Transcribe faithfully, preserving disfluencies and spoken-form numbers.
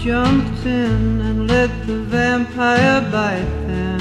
jumped in and let the vampire bite them.